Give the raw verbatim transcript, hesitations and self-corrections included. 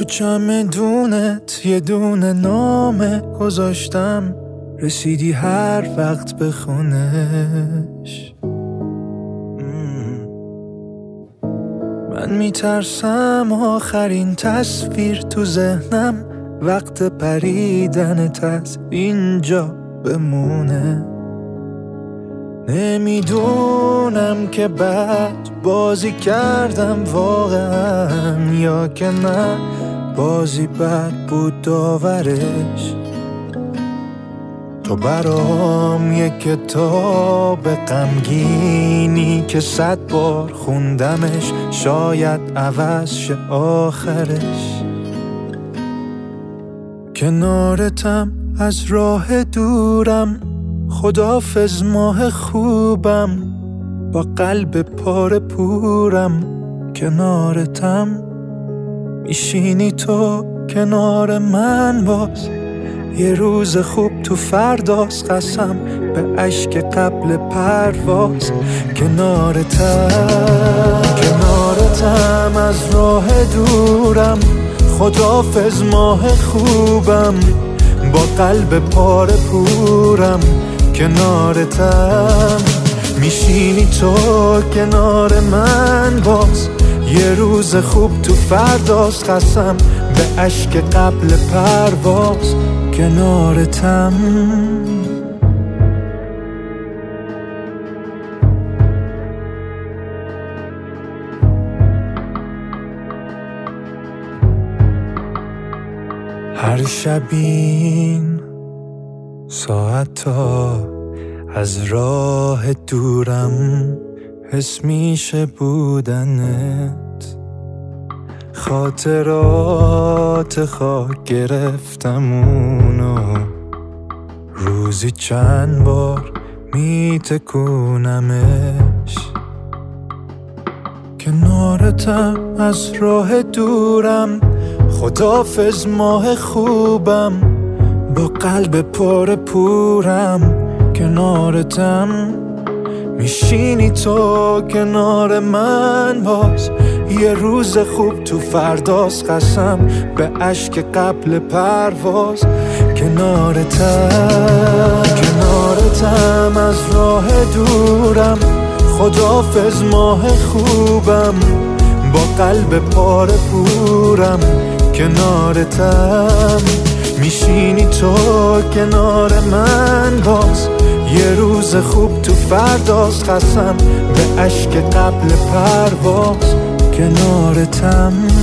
تو چمدونت یه دونه نامه گذاشتم، رسیدی هر وقت به خونش. من میترسم آخرین تصویر تو ذهنم وقت پریدنت از اینجا بمونه. نمیدونم که بد بازی کردم واقعا یا که نه بازی بد بود داورش. تو برام یک کتاب غمگینی که صد بار خوندمش، شاید عوض شه آخرش. کنارتم از راه دورم، خداحافظ ماه خوبم، با قلب پاره پورم. کنارتم میشینی تو کنار من باز، یه روز خوب تو فرداست، قسم به اشک قبل پرواز. کنارتم کنارتم از راه دورم، خداحافظ ماه خوبم، با قلب پاره پورم. کنارتم میشینی تو کنار من باز، یه روز خوب تو فرداست، قسم به اشک قبل پرواز. کنارتم هر شبین ساعتا از راه دورم حس میشه بودنت. خاطرات خاک گرفتم اونو، روزی چند بار میتکونمش. کنارتم از راه دورم، خداحافظ ماه خوبم، با قلب پر پورم. کنارتم میشینی تو کنار من باز، یه روز خوب تو فرداست، قسم به اشک قبل پرواز. کنارتم کنارتم از راه دورم، خداحافظ ماه خوبم، با قلب پاره پورم. کنارتم میشینی تو کنار من باز، یه روز خوب تو فرداست، قسم به اشک قبل پرواز. کنارتم